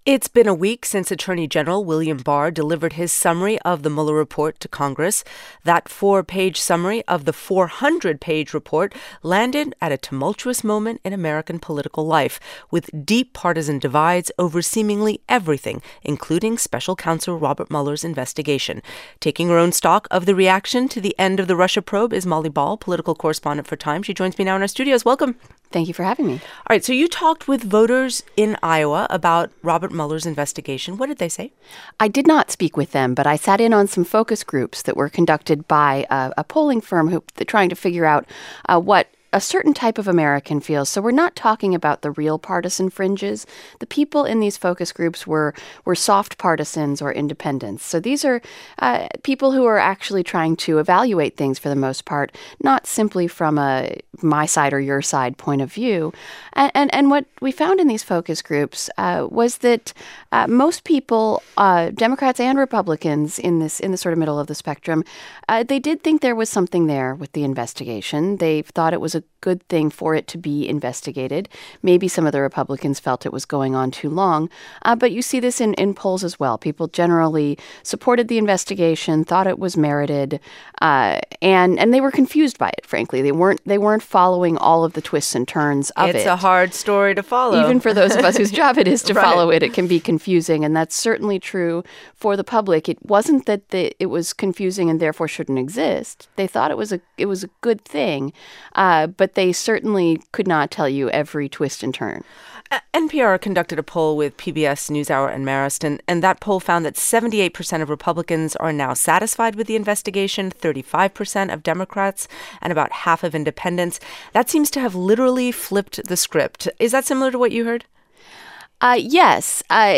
It's been a week since Attorney General William Barr delivered his summary of the Mueller report to Congress. That 4-page summary of the 400-page report landed at a tumultuous moment in American political life, with deep partisan divides over seemingly everything, including Special Counsel Robert Mueller's investigation. Taking her own stock of the reaction to the end of the Russia probe is Molly Ball, political correspondent for Time. She joins me now in our studios. Welcome. Thank you for having me. All right, so you talked with voters in Iowa about Robert Mueller's investigation. What did they say? I did not speak with them, but I sat in on some focus groups that were conducted by a polling firm trying to figure out what a certain type of American feels. So we're not talking about the real partisan fringes. The people in these focus groups were soft partisans or independents. So these are people who are actually trying to evaluate things for the most part, not simply from a my side or your side point of view. And what we found in these focus groups was that most people, Democrats and Republicans in the sort of middle of the spectrum, they did think there was something there with the investigation. They thought it was a good thing for it to be investigated. Maybe some of the Republicans felt it was going on too long. But you see this in polls as well. People generally supported the investigation, thought it was merited, and they were confused by it, frankly. They weren't following all of the twists and turns of it. It's a hard story to follow. Even for those of us whose job it is to Right. follow it, it can be confusing. And that's certainly true for the public. It wasn't that it was confusing and therefore shouldn't exist. They thought it was a good thing, but they certainly could not tell you every twist and turn. NPR conducted a poll with PBS NewsHour and Marist, and that poll found that 78% of Republicans are now satisfied with the investigation, 35% of Democrats, and about half of independents. That seems to have literally flipped the script. Is that similar to what you heard? Yes.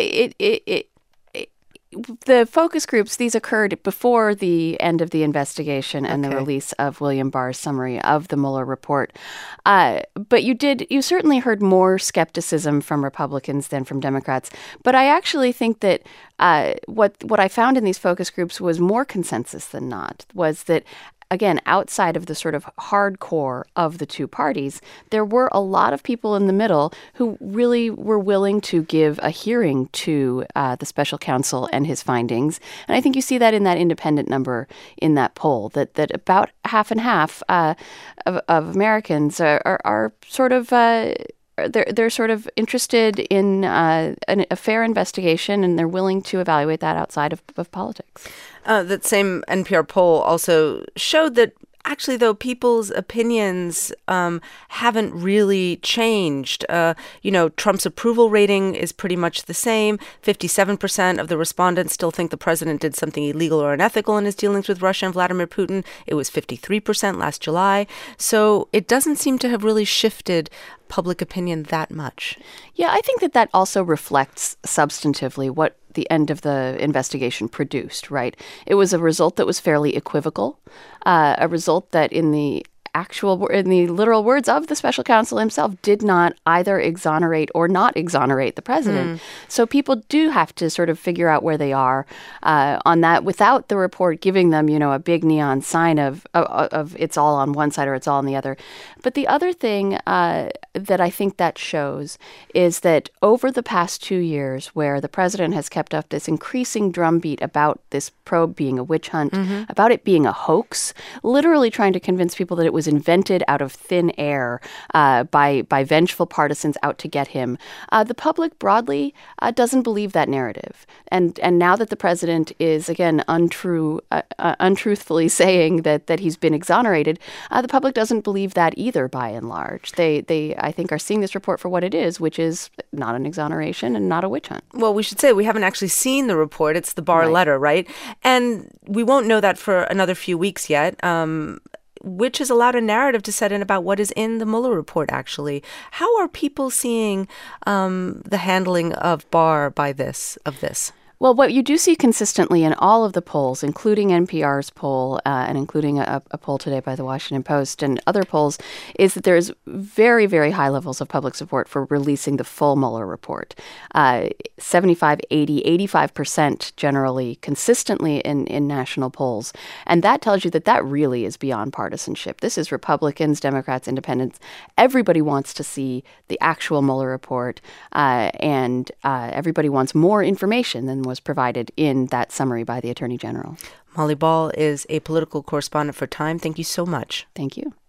The focus groups, these occurred before the end of the investigation and the release of William Barr's summary of the Mueller report. But you certainly heard more skepticism from Republicans than from Democrats. But I actually think that what I found in these focus groups was more consensus than not, was that again, outside of the sort of hardcore of the two parties, there were a lot of people in the middle who really were willing to give a hearing to the special counsel and his findings. And I think you see that in that independent number in that poll, that about half and half of Americans are sort of they're sort of interested in a fair investigation, and they're willing to evaluate that outside of politics. That same NPR poll also showed that actually, though, people's opinions haven't really changed. Trump's approval rating is pretty much the same. 57% of the respondents still think the president did something illegal or unethical in his dealings with Russia and Vladimir Putin. It was 53% last July. So it doesn't seem to have really shifted public opinion that much. Yeah, I think that also reflects substantively what the end of the investigation produced, right? It was a result that was fairly equivocal, a result that in the literal words of the special counsel himself, did not either exonerate or not exonerate the president. So people do have to sort of figure out where they are on that without the report giving them, a big neon sign of it's all on one side or it's all on the other. But the other thing that I think that shows is that over the past 2 years, where the president has kept up this increasing drumbeat about this probe being a witch hunt, about it being a hoax, literally trying to convince people that it was invented out of thin air by vengeful partisans out to get him. The public broadly doesn't believe that narrative. And now that the president is, again, untruthfully saying that he's been exonerated, the public doesn't believe that either, by and large. They I think, are seeing this report for what it is, which is not an exoneration and not a witch hunt. Well, we should say we haven't actually seen the report. It's the Barr letter, right? And we won't know that for another few weeks yet. Which has allowed a narrative to set in about what is in the Mueller report, actually. How are people seeing the handling of Barr of this? Well, what you do see consistently in all of the polls, including NPR's poll and including a poll today by the Washington Post and other polls, is that there's very, very high levels of public support for releasing the full Mueller report. 75, 80, 85% generally consistently in national polls. And that tells you that really is beyond partisanship. This is Republicans, Democrats, Independents. Everybody wants to see the actual Mueller report, and everybody wants more information than was provided in that summary by the Attorney General. Molly Ball is a political correspondent for Time. Thank you so much. Thank you.